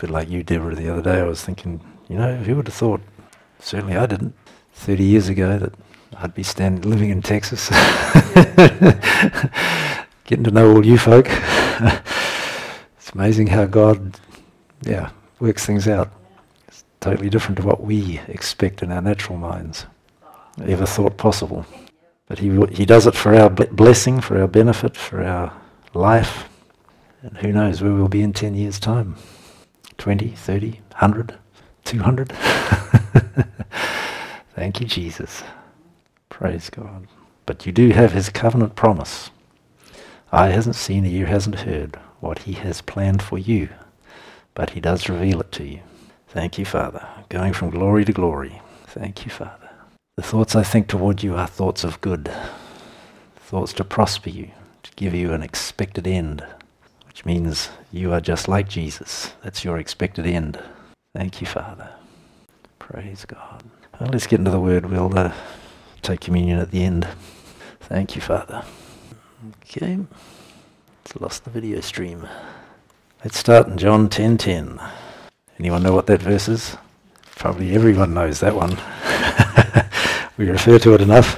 bit like you, Deborah, the other day. I was thinking, who would have thought, certainly I didn't, 30 years ago, that I'd be living in Texas, getting to know all you folk. It's amazing how God, works things out. It's totally different to what we expect in our natural minds, ever thought possible. But he does it for our blessing, for our benefit, for our life. And who knows where we'll be in 10 years' time. 20, 30, 100, 200. Thank you, Jesus. Praise God. But you do have his covenant promise. Eye hasn't seen, ear hasn't heard what he has planned for you, but he does reveal it to you. Thank you, Father. Going from glory to glory. Thank you, Father. The thoughts I think toward you are thoughts of good, thoughts to prosper you, to give you an expected end, which means you are just like Jesus. That's your expected end. Thank you, Father. Praise God. Well, let's get into the Word. We'll take communion at the end. Thank you, Father. Okay. It's lost the video stream. Let's start in John 10:10. Anyone know what that verse is? Probably everyone knows that one. We refer to it enough.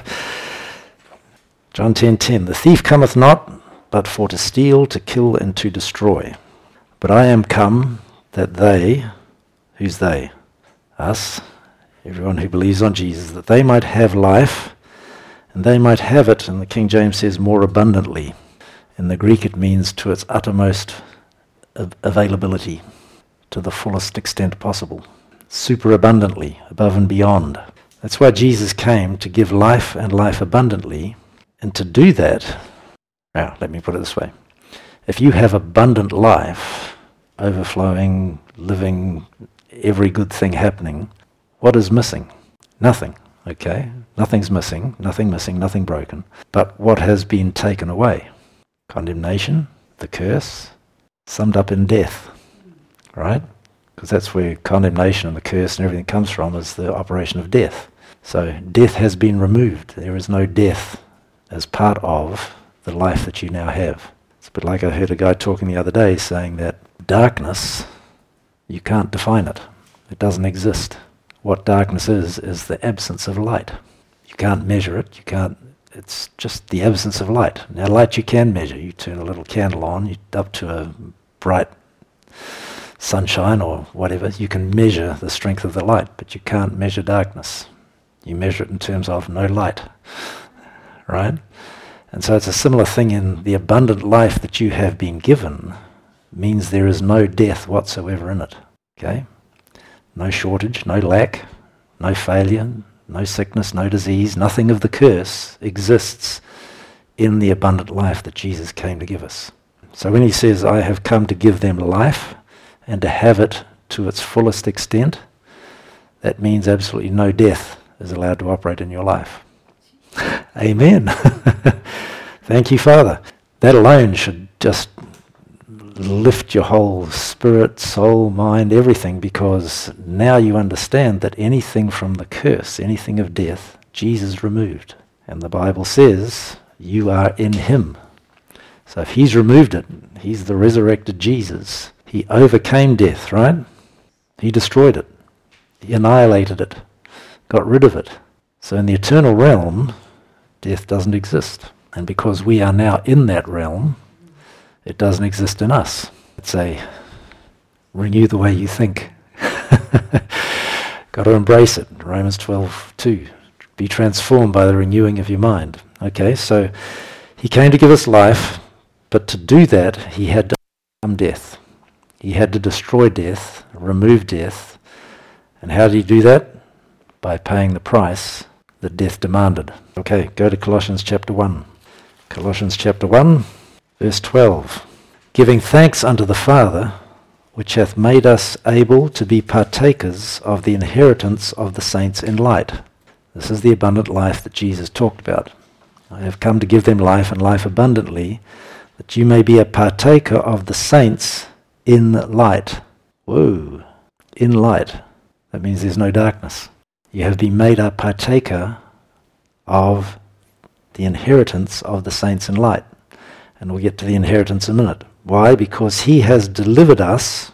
John 10:10. The thief cometh not, but for to steal, to kill, and to destroy. But I am come that they, who's they? Us, everyone who believes on Jesus, that they might have life, and they might have it, and the King James says more abundantly. In the Greek it means to its uttermost availability, to the fullest extent possible, super abundantly, above and beyond. That's why Jesus came, to give life and life abundantly, and to do that, now let me put it this way, if you have abundant life, overflowing, living, every good thing happening, what is missing? Nothing, okay? Nothing's missing, nothing broken. But what has been taken away? Condemnation, the curse, summed up in death, right? Because that's where condemnation and the curse and everything comes from, is the operation of death. So death has been removed. There is no death as part of the life that you now have. It's a bit like I heard a guy talking the other day saying that darkness, you can't define it. It doesn't exist. What darkness is the absence of light. You can't measure it. It's just the absence of light. Now light you can measure. You turn a little candle on, up to a bright sunshine or whatever, you can measure the strength of the light, but you can't measure darkness. You measure it in terms of no light, right? And so it's a similar thing in the abundant life that you have been given means there is no death whatsoever in it, okay? No shortage, no lack, no failure, no sickness, no disease, nothing of the curse exists in the abundant life that Jesus came to give us. So when he says, I have come to give them life and to have it to its fullest extent, that means absolutely no death is allowed to operate in your life. Amen. Thank you, Father. That alone should just lift your whole spirit, soul, mind, everything, because now you understand that anything from the curse, anything of death, Jesus removed. And the Bible says you are in him. So if he's removed it, he's the resurrected Jesus. He overcame death, right? He destroyed it. He annihilated it. Got rid of it. So in the eternal realm, death doesn't exist. And because we are now in that realm, it doesn't exist in us. It's a renew the way you think. Got to embrace it. Romans 12:2. Be transformed by the renewing of your mind. Okay, so he came to give us life, but to do that, he had to overcome death. He had to destroy death, remove death. And how did he do that? By paying the price that death demanded. Okay, go to Colossians chapter 1. Colossians chapter 1, verse 12. Giving thanks unto the Father, which hath made us able to be partakers of the inheritance of the saints in light. This is the abundant life that Jesus talked about. I have come to give them life and life abundantly, that you may be a partaker of the saints in light. Whoa, in light. That means there's no darkness. You have been made a partaker of the inheritance of the saints in light. And we'll get to the inheritance in a minute. Why? Because he has delivered us,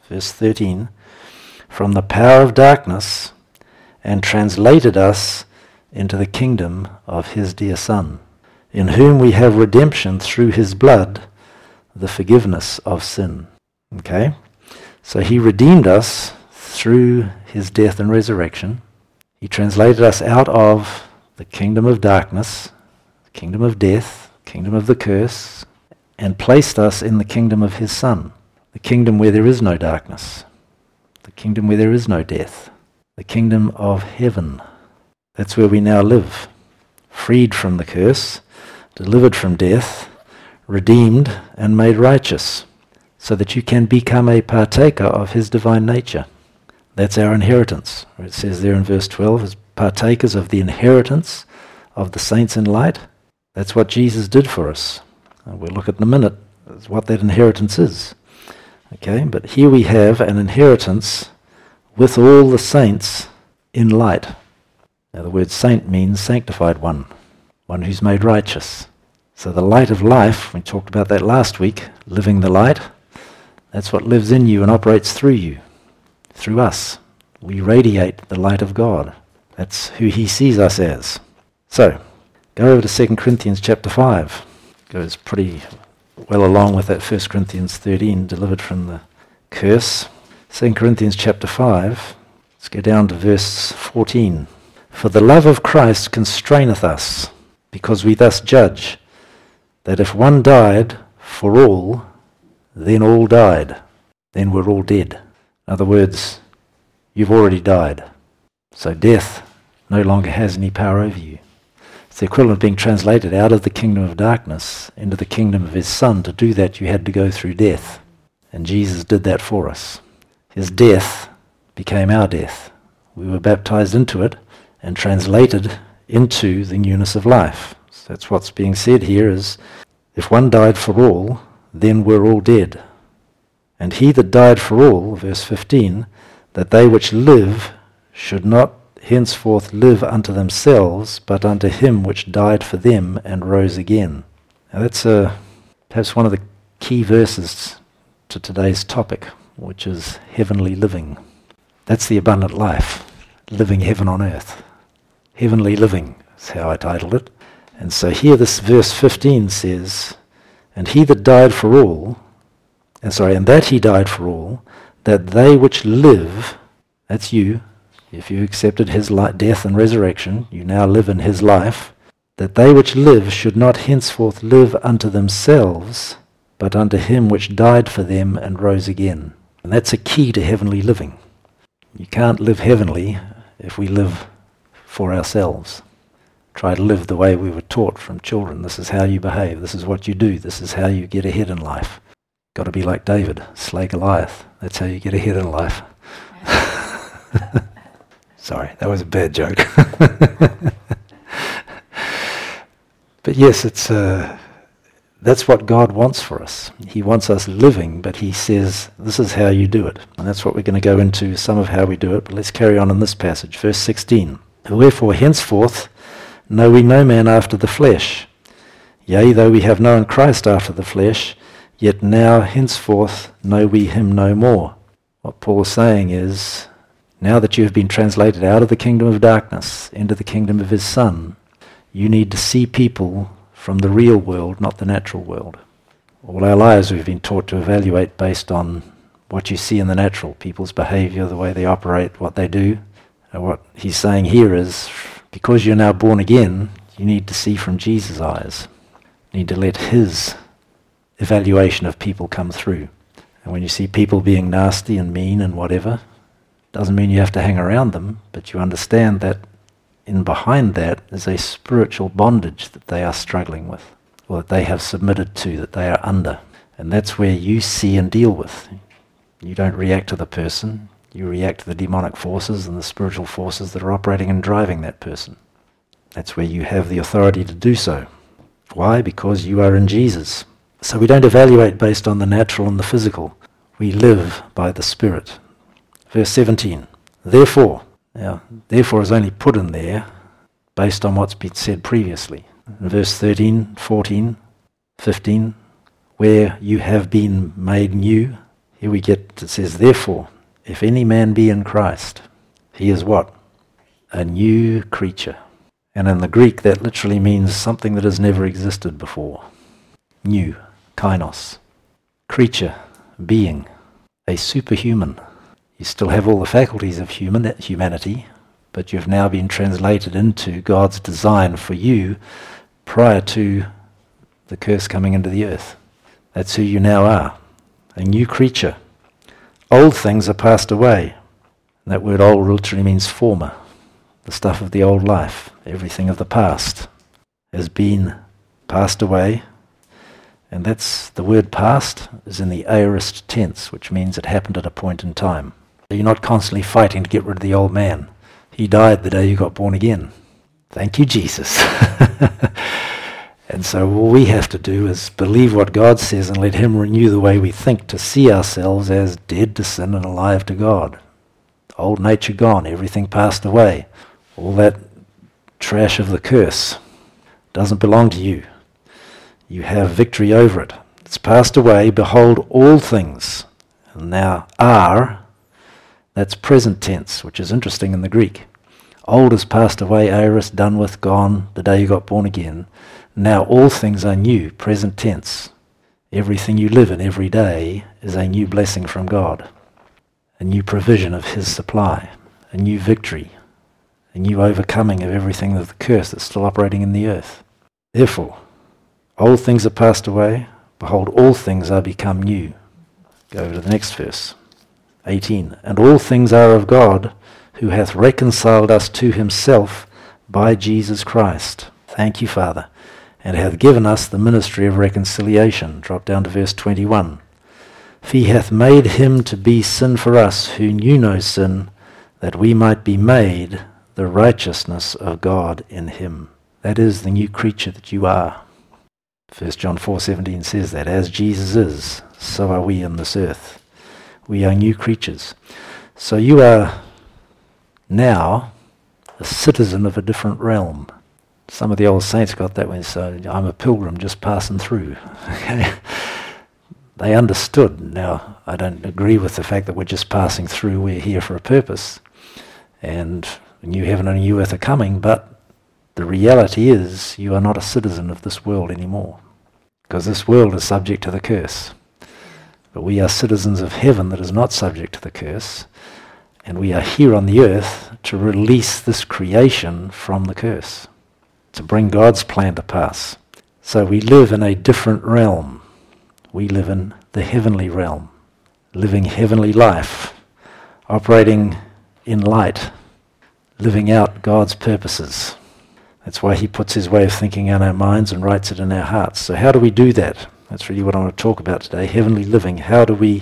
verse 13, from the power of darkness and translated us into the kingdom of his dear Son, in whom we have redemption through his blood, the forgiveness of sin. Okay? So he redeemed us through his death and resurrection. He translated us out of the kingdom of darkness, the kingdom of death, kingdom of the curse, and placed us in the kingdom of his Son, the kingdom where there is no darkness, the kingdom where there is no death, the kingdom of heaven. That's where we now live, freed from the curse, delivered from death, redeemed and made righteous, so that you can become a partaker of his divine nature. That's our inheritance. It says there in verse 12, as partakers of the inheritance of the saints in light. That's what Jesus did for us. And we'll look at in a minute what that inheritance is. Okay, but here we have an inheritance with all the saints in light. Now the word saint means sanctified one, one who's made righteous. So the light of life, we talked about that last week, living the light, that's what lives in you and operates through you, through us. We radiate the light of God. That's who he sees us as. So, go over to 2 Corinthians chapter 5. Goes pretty well along with that 1 Corinthians 13, delivered from the curse. 2 Corinthians chapter 5, let's go down to verse 14. For the love of Christ constraineth us, because we thus judge, that if one died for all, then all died. Then we're all dead. In other words, you've already died. So death no longer has any power over you. It's the equivalent of being translated out of the kingdom of darkness into the kingdom of his Son. To do that, you had to go through death. And Jesus did that for us. His death became our death. We were baptized into it and translated into the newness of life. So that's what's being said here is, if one died for all, then we're all dead. And he that died for all, verse 15, that they which live should not henceforth live unto themselves, but unto him which died for them and rose again. Now that's perhaps one of the key verses to today's topic, which is heavenly living. That's the abundant life, living heaven on earth. Heavenly living is how I titled it. And so here this verse 15 says, and he that died for all, and that he died for all, that they which live, that's you, if you accepted his death and resurrection, you now live in his life, that they which live should not henceforth live unto themselves, but unto him which died for them and rose again. And that's a key to heavenly living. You can't live heavenly if we live for ourselves. Try to live the way we were taught from children. This is how you behave. This is what you do. This is how you get ahead in life. Got to be like David, slay Goliath. That's how you get ahead in life. Sorry, that was a bad joke. But yes, that's what God wants for us. He wants us living, but he says, this is how you do it. And that's what we're going to go into, some of how we do it. But let's carry on in this passage. Verse 16. Wherefore henceforth know we no man after the flesh. Yea, though we have known Christ after the flesh, yet now henceforth know we him no more. What Paul is saying is, now that you have been translated out of the kingdom of darkness into the kingdom of his Son, you need to see people from the real world, not the natural world. All our lives we've been taught to evaluate based on what you see in the natural, people's behavior, the way they operate, what they do. And what he's saying here is, because you're now born again, you need to see from Jesus' eyes. You need to let his evaluation of people come through. And when you see people being nasty and mean and whatever, doesn't mean you have to hang around them, but you understand that in behind that is a spiritual bondage that they are struggling with, or that they have submitted to, that they are under. And that's where you see and deal with. You don't react to the person, you react to the demonic forces and the spiritual forces that are operating and driving that person. That's where you have the authority to do so. Why? Because you are in Jesus. So we don't evaluate based on the natural and the physical. We live by the Spirit. Verse 17. Therefore is only put in there based on what's been said previously. In verse 13, 14, 15, where you have been made new, Here we get, it says, therefore, if any man be in Christ, he is what? A new creature. And in the Greek, that literally means something that has never existed before. New, kainos. Creature, being, a superhuman. You still have all the faculties of humanity, but you've now been translated into God's design for you prior to the curse coming into the earth. That's who you now are, a new creature. Old things are passed away. And that word old literally means former. The stuff of the old life, everything of the past has been passed away. And that's, the word past is in the aorist tense, which means it happened at a point in time. So you're not constantly fighting to get rid of the old man. He died the day you got born again. Thank you, Jesus. And so all we have to do is believe what God says and let him renew the way we think to see ourselves as dead to sin and alive to God. Old nature gone, everything passed away. All that trash of the curse doesn't belong to you. You have victory over it. It's passed away. Behold, all things and now are. That's present tense, which is interesting in the Greek. Old is passed away, aorist, done with, gone, the day you got born again. Now all things are new, present tense. Everything you live in every day is a new blessing from God, a new provision of his supply, a new victory, a new overcoming of everything of the curse that's still operating in the earth. Therefore, old things are passed away. Behold, all things are become new. Go over to the next verse, 18. And all things are of God, who hath reconciled us to himself by Jesus Christ. Thank you, Father. And hath given us the ministry of reconciliation. Drop down to verse 21. For he hath made him to be sin for us, who knew no sin, that we might be made the righteousness of God in him. That is the new creature that you are. 1 John 4:17 says that, as Jesus is, so are we in this earth. We are new creatures. So you are now a citizen of a different realm. Some of the old saints got that when they said, I'm a pilgrim just passing through. Okay? They understood. Now, I don't agree with the fact that we're just passing through. We're here for a purpose. And a new heaven and a new earth are coming, but the reality is you are not a citizen of this world anymore, because this world is subject to the curse. But we are citizens of heaven that is not subject to the curse, and we are here on the earth to release this creation from the curse, to bring God's plan to pass. So we live in a different realm. We live in the heavenly realm, living heavenly life, operating in light, living out God's purposes. That's why he puts his way of thinking in our minds and writes it in our hearts. So how do we do that? That's really what I want to talk about today, heavenly living. How do we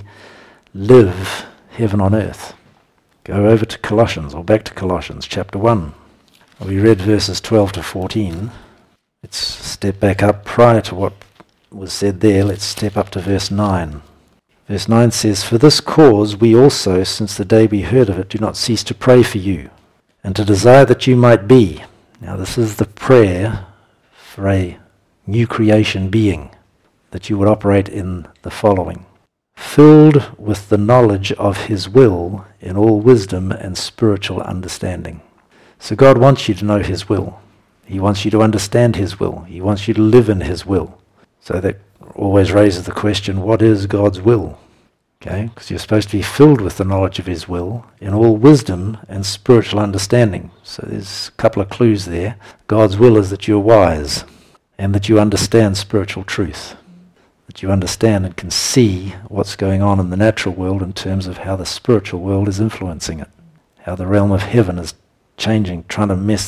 live heaven on earth? Go over to Colossians, or back to Colossians chapter 1. We read verses 12 to 14. Let's step back up prior to what was said there. Let's step up to verse 9. Verse 9 says, For this cause we also, since the day we heard of it, do not cease to pray for you, and to desire that you might be. Now this is the prayer for a new creation being, that you would operate in the following. Filled with the knowledge of his will in all wisdom and spiritual understanding. So God wants you to know his will. He wants you to understand his will. He wants you to live in his will. So that always raises the question, what is God's will? Okay, because you're supposed to be filled with the knowledge of his will in all wisdom and spiritual understanding. So there's a couple of clues there. God's will is that you're wise and that you understand spiritual truth, that you understand and can see what's going on in the natural world in terms of how the spiritual world is influencing it, how the realm of heaven is changing, how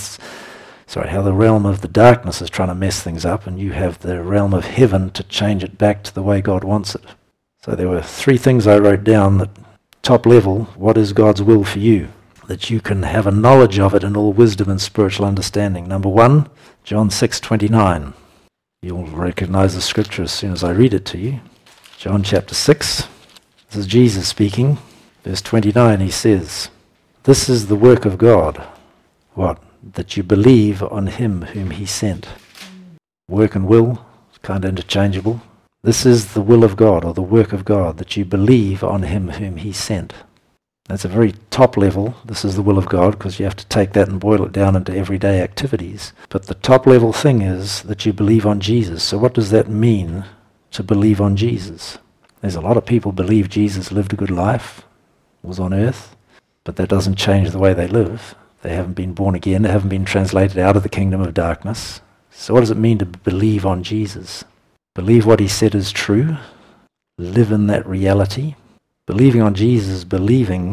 the realm of the darkness is trying to mess things up, and you have the realm of heaven to change it back to the way God wants it. So there were 3 things I wrote down that, top level, what is God's will for you? That you can have a knowledge of it in all wisdom and spiritual understanding. Number 1, John 6:29. You'll recognize the scripture as soon as I read it to you. John chapter 6. This is Jesus speaking. Verse 29, he says, This is the work of God. What? That you believe on him whom he sent. Work and will, kind of interchangeable. This is the will of God, or the work of God, that you believe on him whom he sent. That's a very top level. This is the will of God, because you have to take that and boil it down into everyday activities. But the top level thing is that you believe on Jesus. So what does that mean, to believe on Jesus? There's a lot of people believe Jesus lived a good life, was on earth, but that doesn't change the way they live. They haven't been born again. They haven't been translated out of the kingdom of darkness. So what does it mean to believe on Jesus? Believe what he said is true. Live in that reality. Believing on Jesus, believing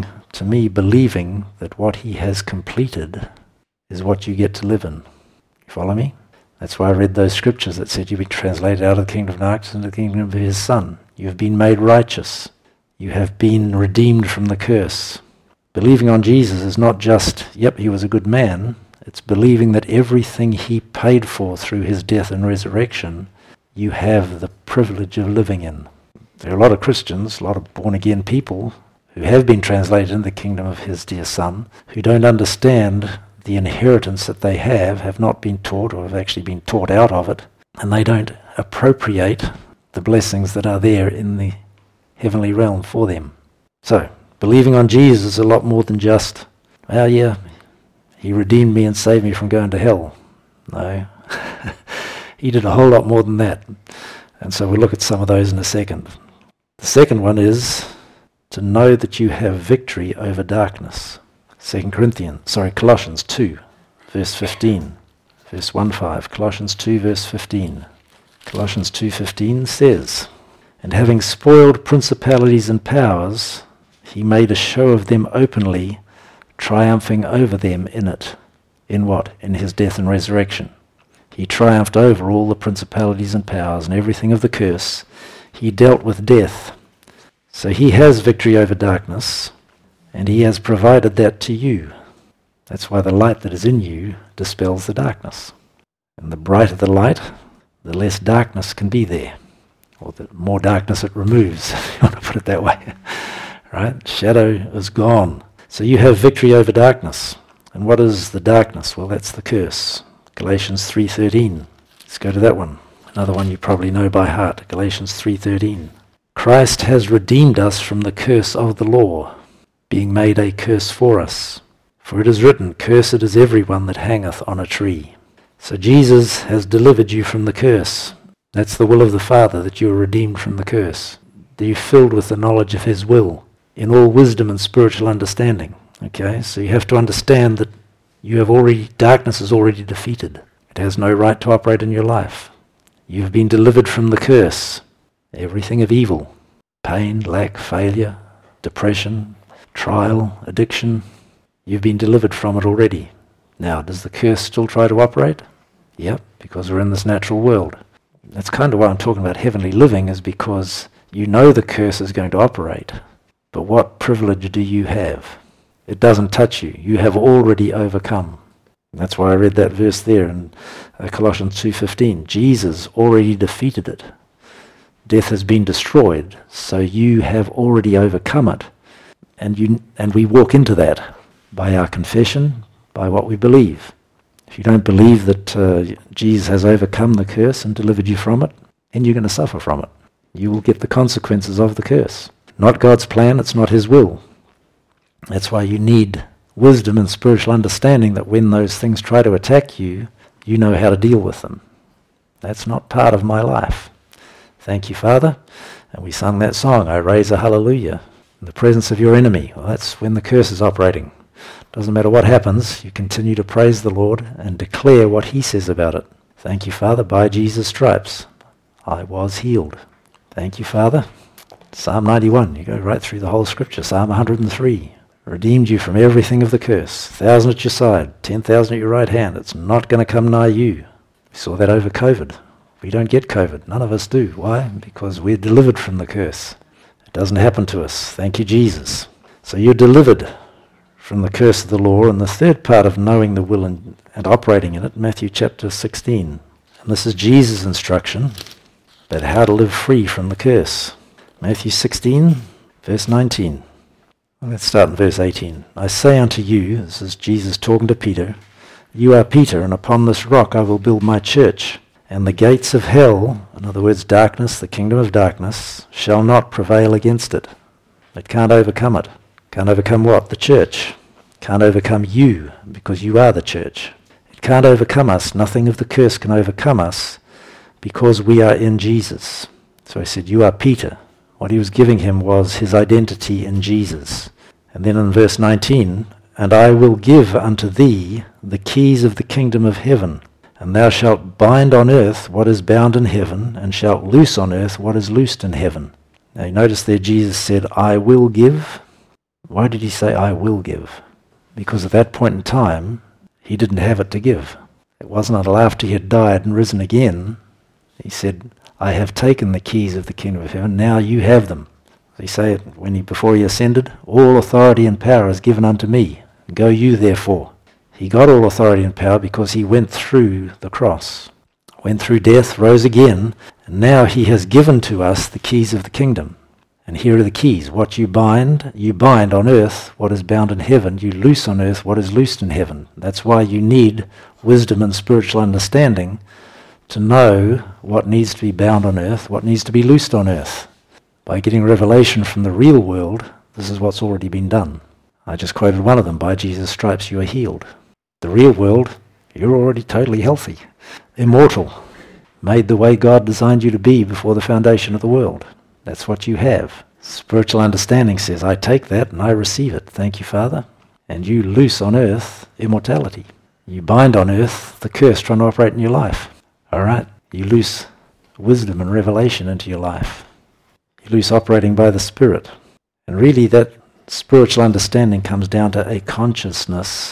that what he has completed is what you get to live in. You follow me? That's why I read those scriptures that said you've been translated out of the kingdom of darkness into the kingdom of his Son. You have been made righteous. You have been redeemed from the curse. Believing on Jesus is not just, yep, he was a good man. It's believing that everything he paid for through his death and resurrection, you have the privilege of living in. There are a lot of Christians, a lot of born-again people who have been translated in the kingdom of his dear Son, who don't understand the inheritance that they have not been taught, or have actually been taught out of it, and they don't appropriate the blessings that are there in the heavenly realm for them. So, believing on Jesus is a lot more than just, well, yeah, he redeemed me and saved me from going to hell. No, he did a whole lot more than that. And so we'll look at some of those in a second. The second one is to know that you have victory over darkness. Colossians 2, verse 15. Verse 1-5. Colossians 2, verse 15. Colossians 2:15 says, "And having spoiled principalities and powers, he made a show of them openly, triumphing over them in it." In what? In his death and resurrection. He triumphed over all the principalities and powers and everything of the curse. He dealt with death. So he has victory over darkness, and he has provided that to you. That's why the light that is in you dispels the darkness. And the brighter the light, the less darkness can be there, or the more darkness it removes, if you want to put it that way. Right? Shadow is gone. So you have victory over darkness. And what is the darkness? Well, that's the curse. Galatians 3:13. Let's go to that one. Another one you probably know by heart. Galatians 3:13. "Christ has redeemed us from the curse of the law, being made a curse for us. For it is written, Cursed is everyone that hangeth on a tree." So Jesus has delivered you from the curse. That's the will of the Father, that you are redeemed from the curse. That you're filled with the knowledge of his will, in all wisdom and spiritual understanding. Okay, so you have to understand that darkness is already defeated. It has no right to operate in your life. You've been delivered from the curse. Everything of evil, pain, lack, failure, depression, trial, addiction, you've been delivered from it already. Now, does the curse still try to operate? Yep, because we're in this natural world. That's kind of why I'm talking about heavenly living, is because you know the curse is going to operate. But what privilege do you have? It doesn't touch you. You have already overcome. And that's why I read that verse there in Colossians 2:15. Jesus already defeated it. Death has been destroyed, so you have already overcome it. And we walk into that by our confession, by what we believe. If you don't believe that Jesus has overcome the curse and delivered you from it, then you're going to suffer from it. You will get the consequences of the curse. Not God's plan, it's not his will. That's why you need wisdom and spiritual understanding, that when those things try to attack you, you know how to deal with them. That's not part of my life. Thank you, Father. And we sung that song, I raise a hallelujah, in the presence of your enemy. Well, that's when the curse is operating. Doesn't matter what happens, you continue to praise the Lord and declare what he says about it. Thank you, Father, by Jesus' stripes I was healed. Thank you, Father. Psalm 91, you go right through the whole scripture. Psalm 103, redeemed you from everything of the curse. 1,000 at your side, 10,000 at your right hand. It's not going to come nigh you. We saw that over COVID. We don't get COVID. None of us do. Why? Because we're delivered from the curse. It doesn't happen to us. Thank you, Jesus. So you're delivered from the curse of the law. And the third part of knowing the will and operating in it, Matthew chapter 16. And this is Jesus' instruction about how to live free from the curse. Matthew 16, verse 19. Let's start in verse 18. I say unto you, this is Jesus talking to Peter, you are Peter, and upon this rock I will build my church, And the gates of hell, in other words darkness, the kingdom of darkness, shall not prevail against it. It can't overcome it. Can't overcome what? The church. Can't overcome you, because you are the church. It can't overcome us. Nothing of the curse can overcome us, because we are in Jesus. So he said, you are Peter. What he was giving him was his identity in Jesus. And then in verse 19, and I will give unto thee the keys of the kingdom of heaven, and thou shalt bind on earth what is bound in heaven, and shalt loose on earth what is loosed in heaven. Now you notice there Jesus said, I will give. Why did he say, I will give? Because at that point in time, he didn't have it to give. It wasn't until after he had died and risen again, he said, I have taken the keys of the kingdom of heaven, now you have them. He said, before he ascended, all authority and power is given unto me. Go you therefore. He got all authority and power because he went through the cross, went through death, rose again, and now he has given to us the keys of the kingdom. And here are the keys. What you bind on earth what is bound in heaven, you loose on earth what is loosed in heaven. That's why you need wisdom and spiritual understanding to know what needs to be bound on earth, what needs to be loosed on earth. By getting revelation from the real world, this is what's already been done. I just quoted one of them, by Jesus' stripes you are healed. The real world, you're already totally healthy, immortal, made the way God designed you to be before the foundation of the world. That's what you have. Spiritual understanding says, I take that and I receive it. Thank you, Father. And you loose on earth immortality. You bind on earth the curse trying to operate in your life. All right? You loose wisdom and revelation into your life. You loose operating by the Spirit. And really that spiritual understanding comes down to a consciousness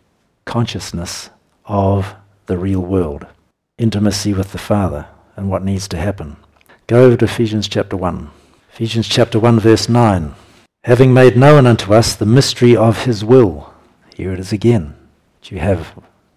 of the real world. Intimacy with the Father and what needs to happen. Go over to Ephesians chapter 1. Ephesians chapter 1 verse 9. Having made known unto us the mystery of his will. Here it is again. You have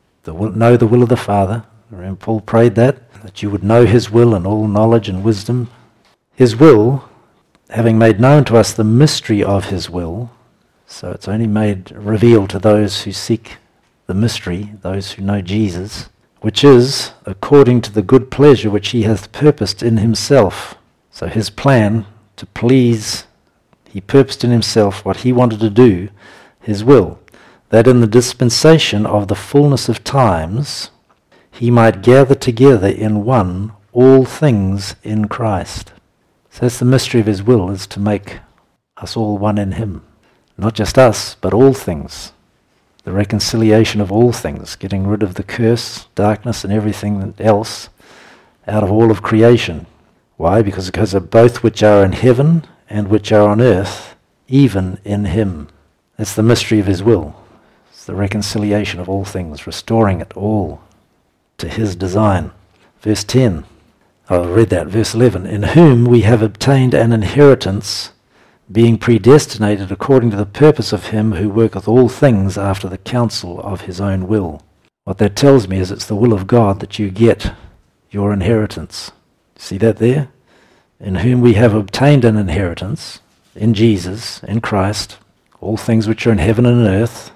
know the will of the Father. Remember Paul prayed that you would know his will and all knowledge and wisdom. His will, having made known to us the mystery of his will, so it's only made revealed to those who seek the mystery, those who know Jesus, which is according to the good pleasure which he hath purposed in himself. So his plan to please, he purposed in himself what he wanted to do, his will, that in the dispensation of the fullness of times he might gather together in one all things in Christ. So that's the mystery of his will, is to make us all one in him. Not just us, but all things. The reconciliation of all things, getting rid of the curse, darkness, and everything else out of all of creation. Why? Because of both which are in heaven and which are on earth, even in him. That's the mystery of his will. It's the reconciliation of all things, restoring it all to his design. Verse 10. I read that. Verse 11. In whom we have obtained an inheritance, being predestinated according to the purpose of him who worketh all things after the counsel of his own will. What that tells me is it's the will of God that you get your inheritance. See that there? In whom we have obtained an inheritance, in Jesus, in Christ, all things which are in heaven and in earth,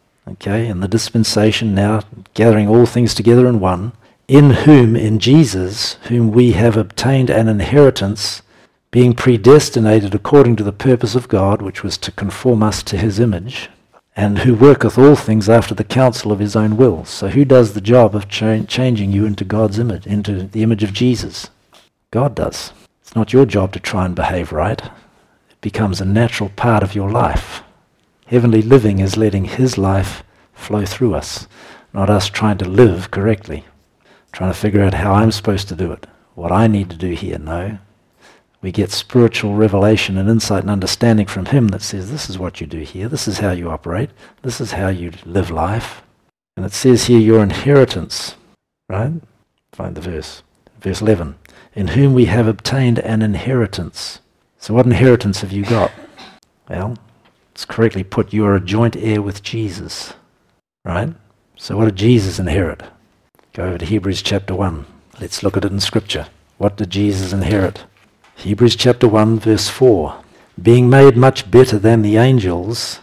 okay, in the dispensation now, gathering all things together in one, in whom, in Jesus, whom we have obtained an inheritance, being predestinated according to the purpose of God, which was to conform us to his image, and who worketh all things after the counsel of his own will. So who does the job of changing you into God's image, into the image of Jesus? God does. It's not your job to try and behave right. It becomes a natural part of your life. Heavenly living is letting his life flow through us, not us trying to live correctly, trying to figure out how I'm supposed to do it, what I need to do here. No. We get spiritual revelation and insight and understanding from him that says, this is what you do here, this is how you operate, this is how you live life. And it says here your inheritance, right? Find the verse. Verse 11. In whom we have obtained an inheritance. So what inheritance have you got? Well, it's correctly put, you are a joint heir with Jesus, right? So what did Jesus inherit? Go over to Hebrews chapter 1. Let's look at it in Scripture. What did Jesus inherit? Hebrews chapter 1 verse 4. Being made much better than the angels,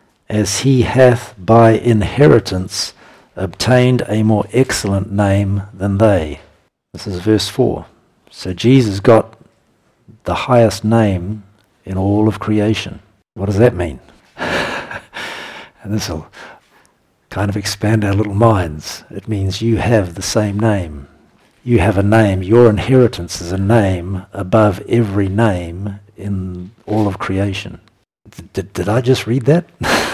as he hath by inheritance obtained a more excellent name than they. This is verse 4. So Jesus got the highest name in all of creation. What does that mean? And this will kind of expand our little minds. It means you have the same name. You have a name. Your inheritance is a name above every name in all of creation. Did I just read that?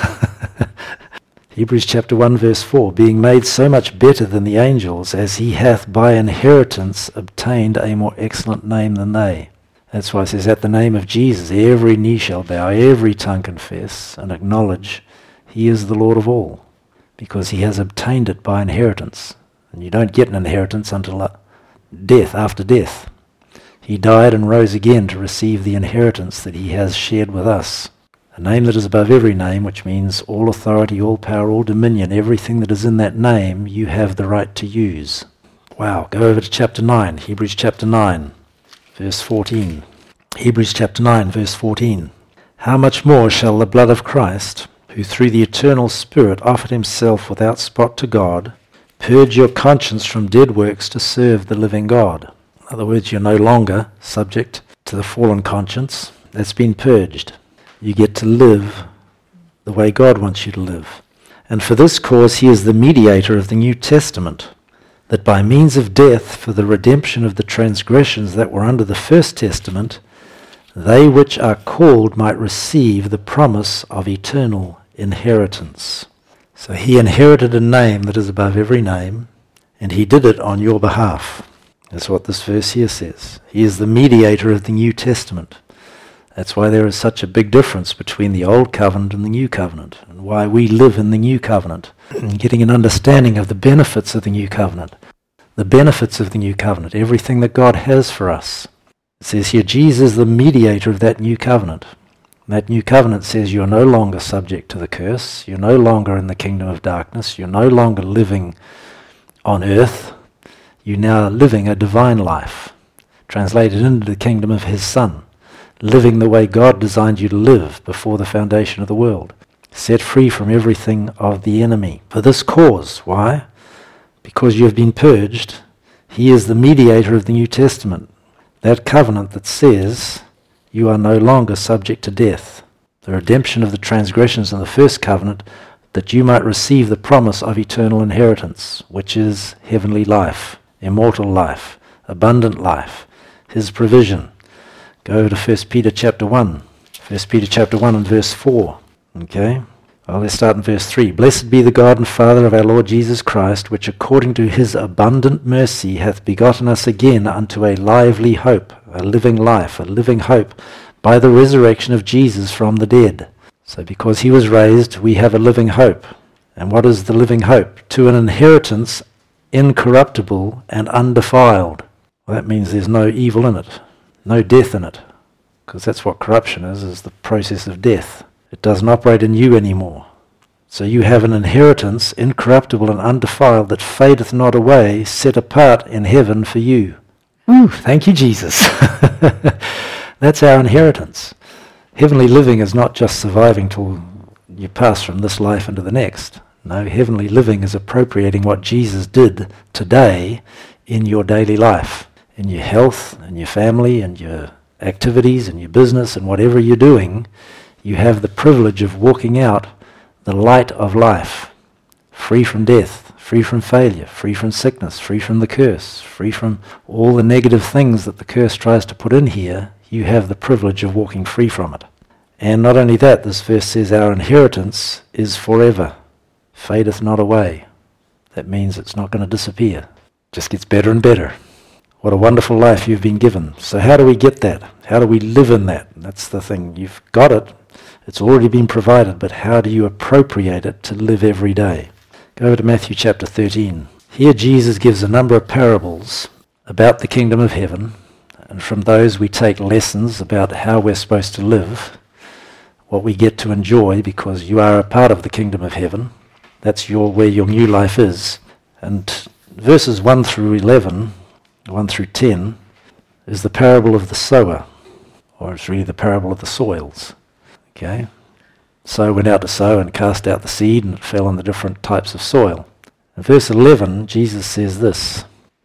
Hebrews chapter 1 verse 4, being made so much better than the angels, as he hath by inheritance obtained a more excellent name than they. That's why it says, at the name of Jesus, every knee shall bow, every tongue confess and acknowledge he is the Lord of all, because he has obtained it by inheritance. And you don't get an inheritance until death, after death. He died and rose again to receive the inheritance that he has shared with us. A name that is above every name, which means all authority, all power, all dominion, everything that is in that name, you have the right to use. Wow, go over to chapter 9, Hebrews chapter 9, verse 14. Hebrews chapter 9, verse 14. How much more shall the blood of Christ, who through the eternal Spirit offered himself without spot to God, purge your conscience from dead works to serve the living God? In other words, you're no longer subject to the fallen conscience. That's been purged. You get to live the way God wants you to live. And for this cause he is the mediator of the New Testament, that by means of death for the redemption of the transgressions that were under the first testament, they which are called might receive the promise of eternal inheritance. So he inherited a name that is above every name, and he did it on your behalf. That's what this verse here says. He is the mediator of the New Testament. That's why there is such a big difference between the Old Covenant and the New Covenant, and why we live in the New Covenant, and getting an understanding of the benefits of the New Covenant. The benefits of the New Covenant, everything that God has for us. It says here, Jesus is the mediator of that New Covenant. And that New Covenant says you're no longer subject to the curse, you're no longer in the kingdom of darkness, you're no longer living on earth, you're now living a divine life, translated into the kingdom of his Son. Living the way God designed you to live before the foundation of the world. Set free from everything of the enemy. For this cause, why? Because you have been purged. He is the mediator of the New Testament. That covenant that says you are no longer subject to death. The redemption of the transgressions in the first covenant, that you might receive the promise of eternal inheritance, which is heavenly life, immortal life, abundant life, his provision. Go over to 1 Peter chapter 1. 1 Peter chapter 1 and verse 4. Okay? Well, let's start in verse 3. Blessed be the God and Father of our Lord Jesus Christ, which according to his abundant mercy hath begotten us again unto a lively hope, a living life, a living hope, by the resurrection of Jesus from the dead. So because he was raised, we have a living hope. And what is the living hope? To an inheritance incorruptible and undefiled. Well, that means there's no evil in it. No death in it, because that's what corruption is the process of death. It doesn't operate in you anymore. So you have an inheritance, incorruptible and undefiled, that fadeth not away, set apart in heaven for you. Ooh, thank you, Jesus. That's our inheritance. Heavenly living is not just surviving till you pass from this life into the next. No, heavenly living is appropriating what Jesus did today in your daily life. In your health, and your family, and your activities, and your business, and whatever you're doing, you have the privilege of walking out the light of life, free from death, free from failure, free from sickness, free from the curse, free from all the negative things that the curse tries to put in here. You have the privilege of walking free from it. And not only that, this verse says our inheritance is forever, fadeth not away. That means it's not going to disappear. It just gets better and better. What a wonderful life you've been given. So how do we get that? How do we live in that? That's the thing. You've got it. It's already been provided, but how do you appropriate it to live every day? Go over to Matthew chapter 13. Here Jesus gives a number of parables about the kingdom of heaven, and from those we take lessons about how we're supposed to live, what we get to enjoy, because you are a part of the kingdom of heaven. That's where your new life is. And verses 1 through 11, 1 through 10, is the parable of the sower, or it's really the parable of the soils. Okay? Sower went out to sow and cast out the seed, and it fell on the different types of soil. In verse 11, Jesus says this.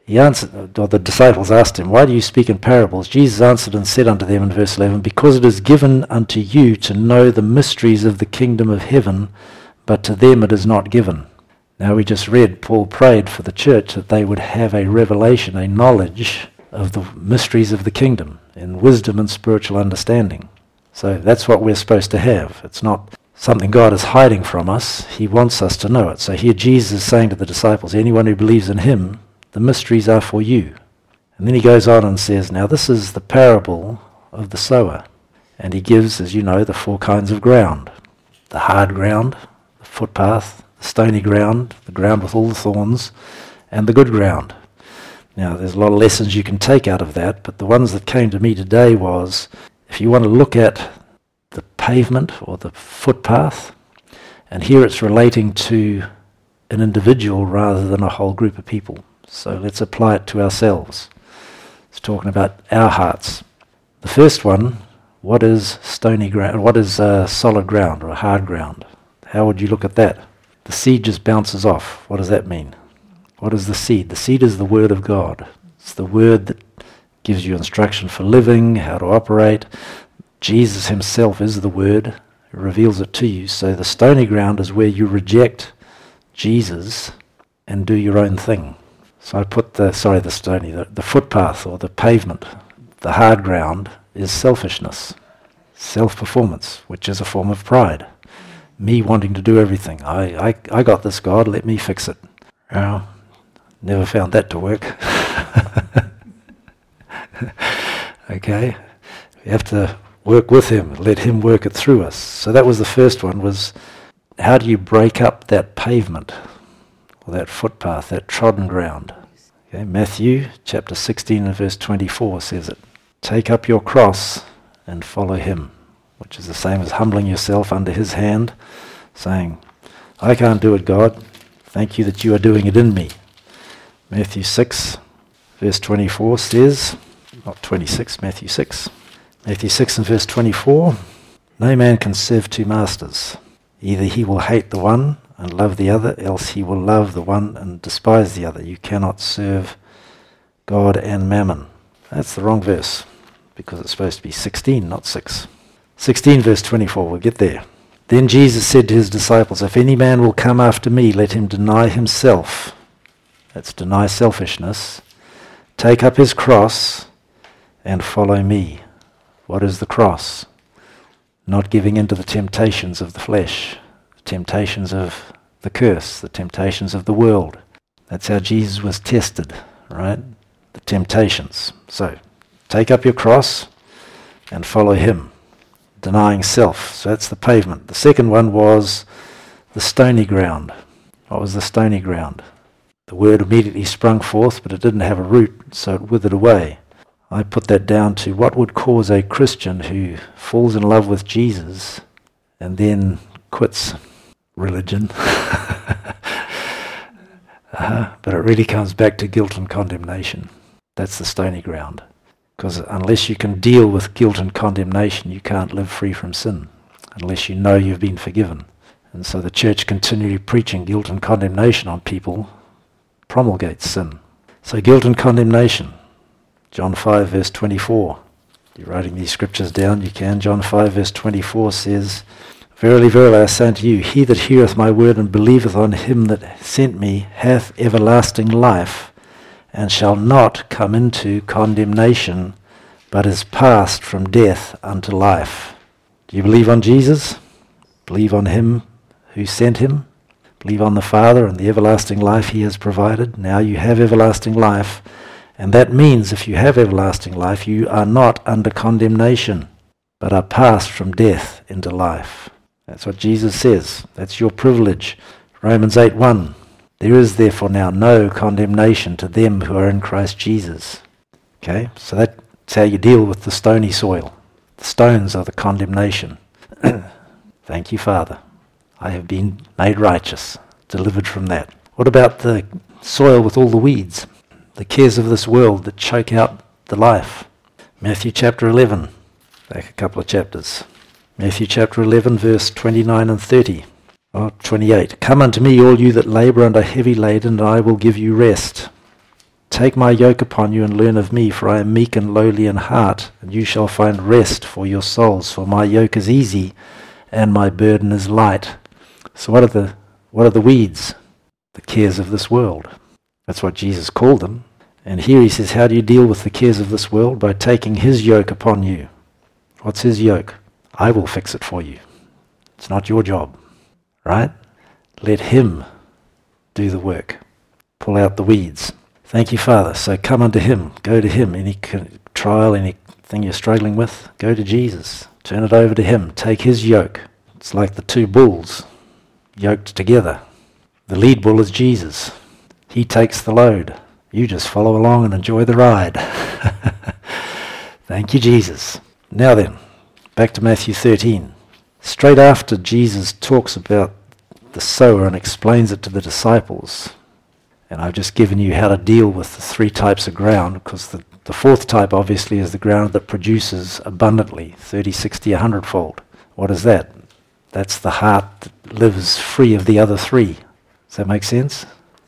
He answered, or the disciples asked him, "Why do you speak in parables?" Jesus answered and said unto them in verse 11, "Because it is given unto you to know the mysteries of the kingdom of heaven, but to them it is not given." Now we just read, Paul prayed for the church that they would have a revelation, a knowledge of the mysteries of the kingdom, in wisdom and spiritual understanding. So that's what we're supposed to have. It's not something God is hiding from us. He wants us to know it. So here Jesus is saying to the disciples, anyone who believes in him, the mysteries are for you. And then he goes on and says, now this is the parable of the sower. And he gives, as you know, the 4 kinds of ground. The hard ground, the footpath, the stony ground, the ground with all the thorns, and the good ground. Now there's a lot of lessons you can take out of that, but the ones that came to me today was, if you want to look at the pavement or the footpath, and here it's relating to an individual rather than a whole group of people. So let's apply it to ourselves. It's talking about our hearts. The first one, what is stony ground? What is solid ground or hard ground? How would you look at that? The seed just bounces off. What does that mean? What is the seed? The seed is the Word of God. It's the Word that gives you instruction for living, how to operate. Jesus himself is the Word. He reveals it to you. So the stony ground is where you reject Jesus and do your own thing. So I put the footpath or the pavement, the hard ground, is selfishness, self-performance, which is a form of pride. Me wanting to do everything. I got this, God, let me fix it. Never found that to work. Okay? We have to work with him, let him work it through us. So that was the first one, was how do you break up that pavement, or that footpath, that trodden ground? Okay, Matthew chapter 16 and verse 24 says it. Take up your cross and follow him, which is the same as humbling yourself under his hand, saying, I can't do it, God. Thank you that you are doing it in me. Matthew 6 verse 24 says, not 26, Matthew 6. Matthew 6 and verse 24, no man can serve 2 masters. Either he will hate the one and love the other, else he will love the one and despise the other. You cannot serve God and mammon. That's the wrong verse, because it's supposed to be 16, not 6. 16 verse 24, we'll get there. Then Jesus said to his disciples, if any man will come after me, let him deny himself. That's deny selfishness. Take up his cross and follow me. What is the cross? Not giving in to the temptations of the flesh, the temptations of the curse, the temptations of the world. That's how Jesus was tested, right? The temptations. So, take up your cross and follow him. Denying self. So that's the pavement. The second one was the stony ground. What was the stony ground? The word immediately sprung forth, but it didn't have a root, so it withered away. I put that down to what would cause a Christian who falls in love with Jesus and then quits religion. But it really comes back to guilt and condemnation. That's the stony ground. Because unless you can deal with guilt and condemnation, you can't live free from sin, unless you know you've been forgiven. And so the church continually preaching guilt and condemnation on people promulgates sin. So guilt and condemnation. John 5 verse 24. You're writing these scriptures down, you can. John 5 verse 24 says, Verily, verily, I say unto you, he that heareth my word and believeth on him that sent me hath everlasting life, and shall not come into condemnation, but is passed from death unto life. Do you believe on Jesus? Believe on him who sent him? Believe on the Father and the everlasting life he has provided? Now you have everlasting life, and that means if you have everlasting life, you are not under condemnation, but are passed from death into life. That's what Jesus says. That's your privilege. Romans 8:1. There is therefore now no condemnation to them who are in Christ Jesus. Okay, so that's how you deal with the stony soil. The stones are the condemnation. Thank you, Father. I have been made righteous, delivered from that. What about the soil with all the weeds? The cares of this world that choke out the life. Matthew chapter 11, back a couple of chapters. Matthew chapter 11, verse 29 and 30. 28. Come unto me, all you that labour and are heavy laden, and I will give you rest. Take my yoke upon you and learn of me, for I am meek and lowly in heart, and you shall find rest for your souls. For my yoke is easy and my burden is light. So what are the weeds? The cares of this world. That's what Jesus called them. And here he says, how do you deal with the cares of this world? By taking his yoke upon you. What's his yoke? I will fix it for you. It's not your job, right? Let him do the work. Pull out the weeds. Thank you, Father. So come unto him. Go to him. Any trial, anything you're struggling with, go to Jesus. Turn it over to him. Take his yoke. It's like the two bulls yoked together. The lead bull is Jesus. He takes the load. You just follow along and enjoy the ride. Thank you, Jesus. Now then, back to Matthew 13. Straight after Jesus talks about the sower and explains it to the disciples, and I've just given you how to deal with the three types of ground, because the fourth type obviously is the ground that produces abundantly, 30, 60, 100-fold. What is that? That's the heart that lives free of the other three. Does that make sense?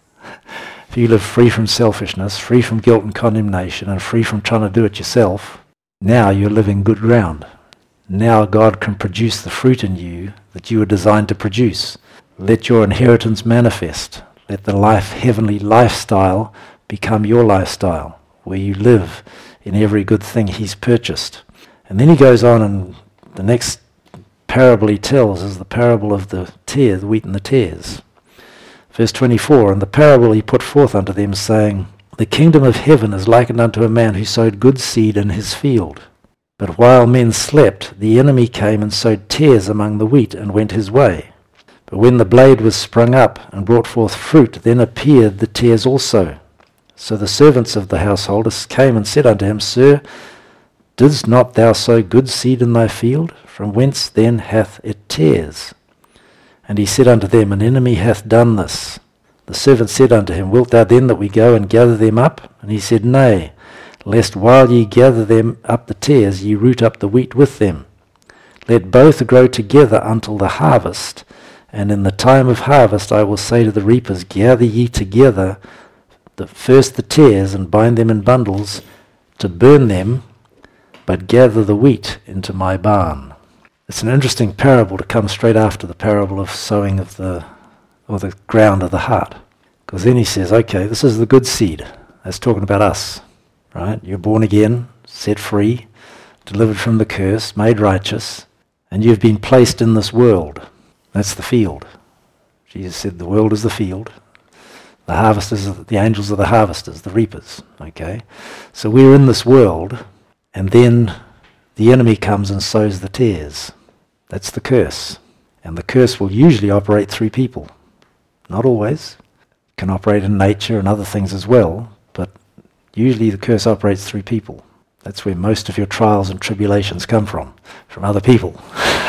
If you live free from selfishness, free from guilt and condemnation, and free from trying to do it yourself, now you're living good ground. Now God can produce the fruit in you that you were designed to produce. Let your inheritance manifest. Let the heavenly lifestyle become your lifestyle, where you live in every good thing he's purchased. And then he goes on, and the next parable he tells is the parable of the wheat and the tares. Verse 24, and the parable he put forth unto them, saying, the kingdom of heaven is likened unto a man who sowed good seed in his field. But while men slept, the enemy came and sowed tares among the wheat, and went his way. But when the blade was sprung up, and brought forth fruit, then appeared the tares also. So the servants of the householder came and said unto him, Sir, didst not thou sow good seed in thy field? From whence then hath it tares? And he said unto them, an enemy hath done this. The servant said unto him, wilt thou then that we go and gather them up? And he said, Nay, lest while ye gather them up the tares, ye root up the wheat with them. Let both grow together until the harvest. And in the time of harvest I will say to the reapers, gather ye together first the tares, and bind them in bundles to burn them, but gather the wheat into my barn. It's an interesting parable to come straight after the parable of sowing of the ground of the heart. Because then he says, okay, this is the good seed. That's talking about us, right? You're born again, set free, delivered from the curse, made righteous, and you've been placed in this world. That's the field. Jesus said the world is the field. The harvesters, the angels are the harvesters, the reapers, okay? So we're in this world, and then the enemy comes and sows the tares. That's the curse. And the curse will usually operate through people. Not always. It can operate in nature and other things as well, but usually the curse operates through people. That's where most of your trials and tribulations come from other people.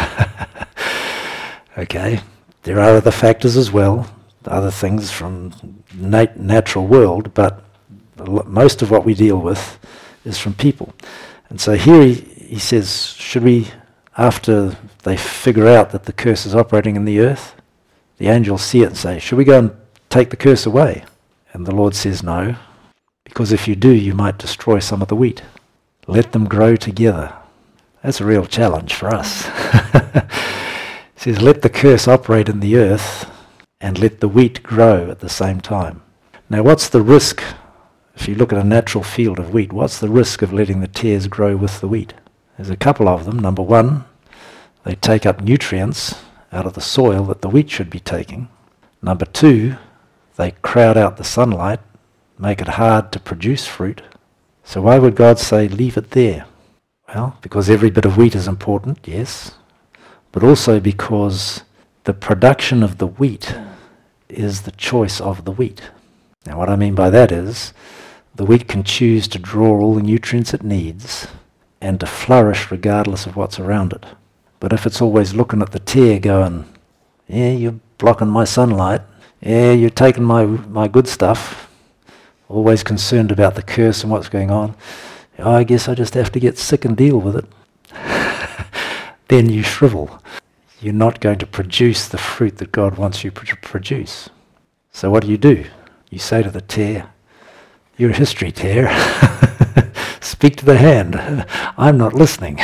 Okay? There are other factors as well, other things from natural world, but most of what we deal with is from people. And so here he says, should we, after they figure out that the curse is operating in the earth, the angels see it and say, should we go and take the curse away? And the Lord says, no, because if you do, you might destroy some of the wheat. Let them grow together. That's a real challenge for us. He says, let the curse operate in the earth and let the wheat grow at the same time. Now, what's the risk? If you look at a natural field of wheat, what's the risk of letting the tares grow with the wheat? There's a couple of them. Number one, they take up nutrients out of the soil that the wheat should be taking. Number two, they crowd out the sunlight, make it hard to produce fruit. So why would God say, leave it there? Well, because every bit of wheat is important, yes, but also because the production of the wheat is the choice of the wheat. Now what I mean by that is, the wheat can choose to draw all the nutrients it needs and to flourish regardless of what's around it. But if it's always looking at the tare going, yeah, you're blocking my sunlight, yeah, you're taking my good stuff, always concerned about the curse and what's going on, oh, I guess I just have to get sick and deal with it. Then you shrivel. You're not going to produce the fruit that God wants you to produce. So what do? You say to the tare, You're a history tear. Speak to the hand. I'm not listening.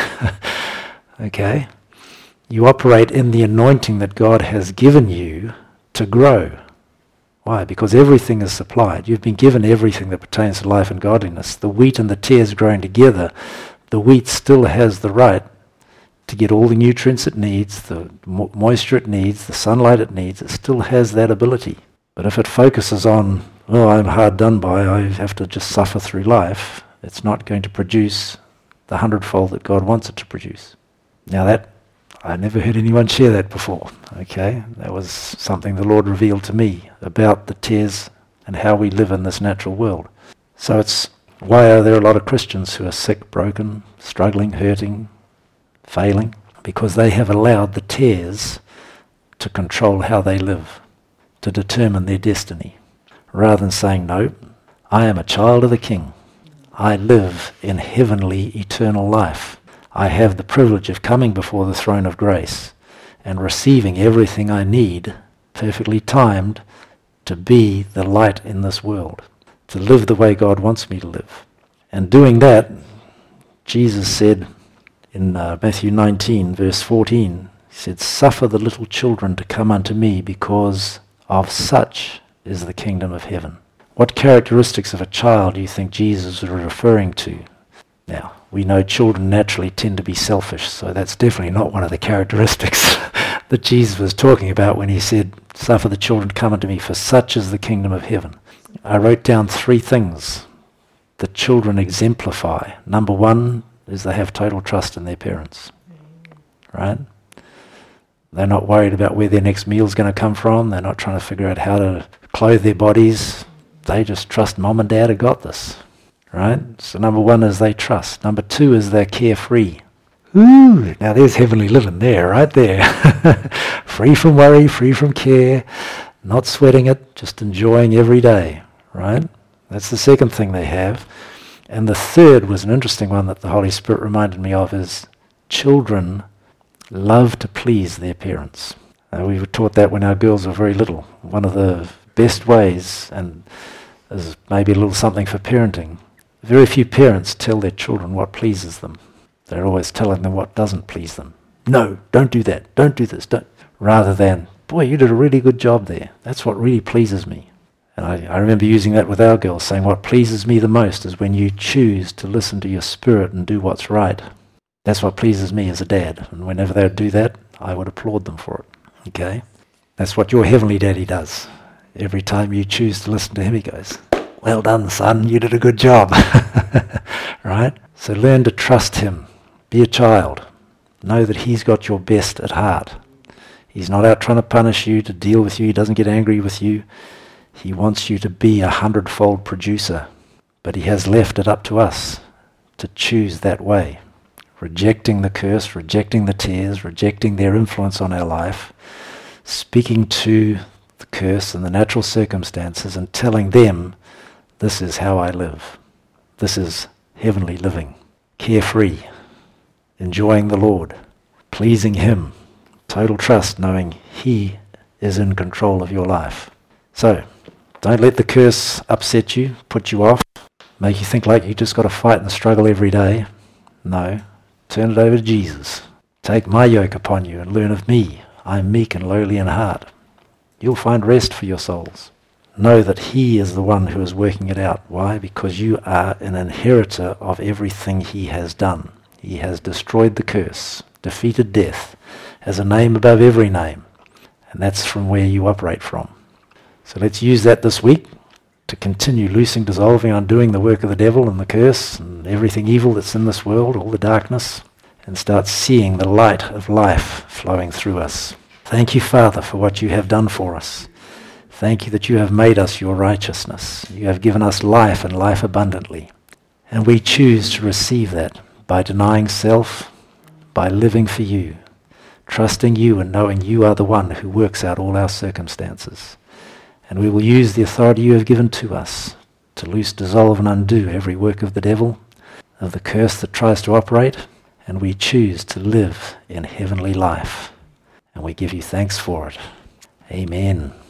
Okay? You operate in the anointing that God has given you to grow. Why? Because everything is supplied. You've been given everything that pertains to life and godliness. The wheat and the tares growing together, the wheat still has the right to get all the nutrients it needs, the moisture it needs, the sunlight it needs. It still has that ability. But if it focuses on, oh, I'm hard done by, I have to just suffer through life, it's not going to produce the 100-fold that God wants it to produce. Now that, I never heard anyone share that before, okay? That was something the Lord revealed to me about the tares and how we live in this natural world. So it's, why are there a lot of Christians who are sick, broken, struggling, hurting, failing? Because they have allowed the tares to control how they live, to determine their destiny, rather than saying, no, I am a child of the King. I live in heavenly eternal life. I have the privilege of coming before the throne of grace and receiving everything I need, perfectly timed, to be the light in this world, to live the way God wants me to live. And doing that, Jesus said in Matthew 19, verse 14, he said, suffer the little children to come unto me, because of such is the kingdom of heaven. What characteristics of a child do you think Jesus was referring to? Now, we know children naturally tend to be selfish, so that's definitely not one of the characteristics that Jesus was talking about when he said, suffer the children to come unto me, for such is the kingdom of heaven. I wrote down 3 things that children exemplify. Number 1 is they have total trust in their parents, right? They're not worried about where their next meal's going to come from. They're not trying to figure out how to clothe their bodies. They just trust mom and dad have got this. Right? So number 1 is they trust. Number 2 is they're carefree. Ooh, now there's heavenly living there, right there. Free from worry, free from care, not sweating it, just enjoying every day, right? That's the second thing they have. And the third was an interesting one that the Holy Spirit reminded me of, is children love to please their parents. We were taught that when our girls were very little. One of the best ways, and there's maybe a little something for parenting, very few parents tell their children what pleases them. They're always telling them what doesn't please them. No, don't do that. Don't do this. Don't. Rather than, boy, you did a really good job there. That's what really pleases me. And I remember using that with our girls, saying what pleases me the most is when you choose to listen to your spirit and do what's right. That's what pleases me as a dad. And whenever they would do that, I would applaud them for it. Okay? That's what your heavenly daddy does. Every time you choose to listen to him, he goes, well done, son, you did a good job. Right? So learn to trust him. Be a child. Know that he's got your best at heart. He's not out trying to punish you, to deal with you. He doesn't get angry with you. He wants you to be a 100-fold producer. But he has left it up to us to choose that way. Rejecting the curse, rejecting the tares, rejecting their influence on our life, speaking to the curse and the natural circumstances and telling them, this is how I live. This is heavenly living. Carefree. Enjoying the Lord. Pleasing him. Total trust, knowing he is in control of your life. So, don't let the curse upset you, put you off, make you think like you just got to fight and struggle every day. No. Turn it over to Jesus. Take my yoke upon you and learn of me. I am meek and lowly in heart. You'll find rest for your souls. Know that he is the one who is working it out. Why? Because you are an inheritor of everything he has done. He has destroyed the curse, defeated death, has a name above every name. And that's from where you operate from. So let's use that this week to continue loosing, dissolving, undoing the work of the devil and the curse and everything evil that's in this world, all the darkness, and start seeing the light of life flowing through us. Thank you, Father, for what you have done for us. Thank you that you have made us your righteousness. You have given us life and life abundantly. And we choose to receive that by denying self, by living for you, trusting you and knowing you are the one who works out all our circumstances. And we will use the authority you have given to us to loose, dissolve and undo every work of the devil, of the curse that tries to operate, and we choose to live in heavenly life. And we give you thanks for it. Amen.